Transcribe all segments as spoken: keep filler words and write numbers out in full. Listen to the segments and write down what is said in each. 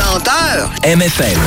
menteur? M F M.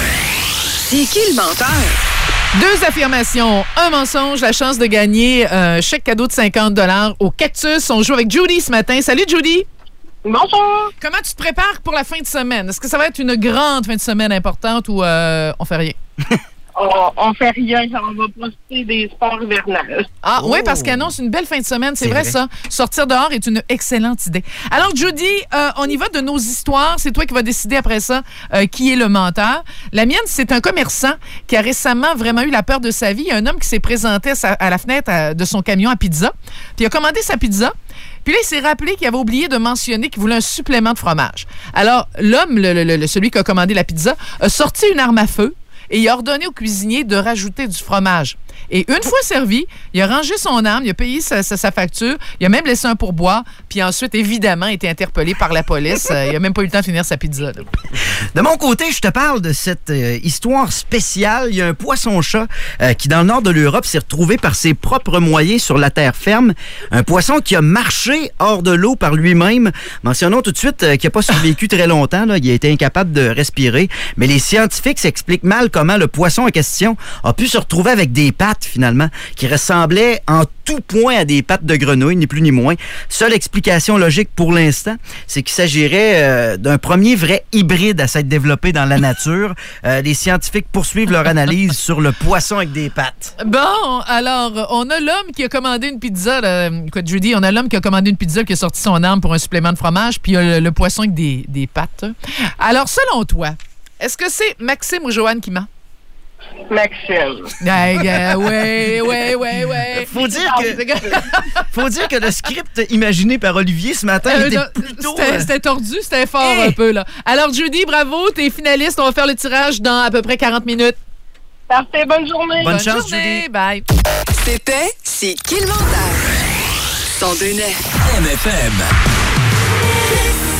C'est qui le menteur? Deux affirmations, un mensonge, la chance de gagner un chèque cadeau de cinquante dollars au Cactus. On joue avec Judy ce matin. Salut Judy! Bonjour! Comment tu te prépares pour la fin de semaine? Est-ce que ça va être une grande fin de semaine importante ou euh, on fait rien? On, on fait rien, on va profiter des sports hivernales. Ah Oh. oui, parce qu'elle annonce une belle fin de semaine, c'est, c'est vrai, vrai ça. Sortir dehors est une excellente idée. Alors Judy, euh, on y va de nos histoires. C'est toi qui vas décider après ça euh, qui est le menteur. La mienne, c'est un commerçant qui a récemment vraiment eu la peur de sa vie. Il y a un homme qui s'est présenté à, sa, à la fenêtre à, de son camion à pizza, puis il a commandé sa pizza. Puis là, il s'est rappelé qu'il avait oublié de mentionner qu'il voulait un supplément de fromage. Alors, l'homme, le, le, le, celui qui a commandé la pizza, a sorti une arme à feu et il a ordonné au cuisinier de rajouter du fromage. Et une fois servi, il a rangé son arme, il a payé sa, sa, sa facture, il a même laissé un pourboire, puis ensuite, évidemment, été interpellé par la police. Euh, il n'a même pas eu le temps de finir sa pizza. Là. De mon côté, je te parle de cette euh, histoire spéciale. Il y a un poisson-chat euh, qui, dans le nord de l'Europe, s'est retrouvé par ses propres moyens sur la terre ferme. Un poisson qui a marché hors de l'eau par lui-même. Mentionnons tout de suite euh, qu'il n'a pas survécu très longtemps. Là. Il a été incapable de respirer. Mais les scientifiques s'expliquent mal comment le poisson en question a pu se retrouver avec des pattes, finalement, qui ressemblaient en tout point à des pattes de grenouille, ni plus ni moins. Seule explication logique pour l'instant, c'est qu'il s'agirait euh, d'un premier vrai hybride à s'être développé dans la nature. Euh, les scientifiques poursuivent leur analyse sur le poisson avec des pattes. Bon, alors, on a l'homme qui a commandé une pizza. Là. Écoute, Judy, on a l'homme qui a commandé une pizza qui a sorti son arme pour un supplément de fromage, puis il y a le, le poisson avec des, des pattes. Alors, selon toi, est-ce que c'est Maxime ou Joanne qui ment? Maxime. Ouais, ouais, ouais, ouais, ouais. Faut dire que, faut dire que le script imaginé par Olivier ce matin euh, était non, plutôt... C'était, c'était tordu, c'était fort hey. un peu, là. Alors, Judy, bravo, t'es finaliste. On va faire le tirage dans à peu près quarante minutes. Parfait, bonne journée. Bonne, bonne chance, journée. Judy. Bye. C'était C'est qui le menteur? cent deux neuf M F M.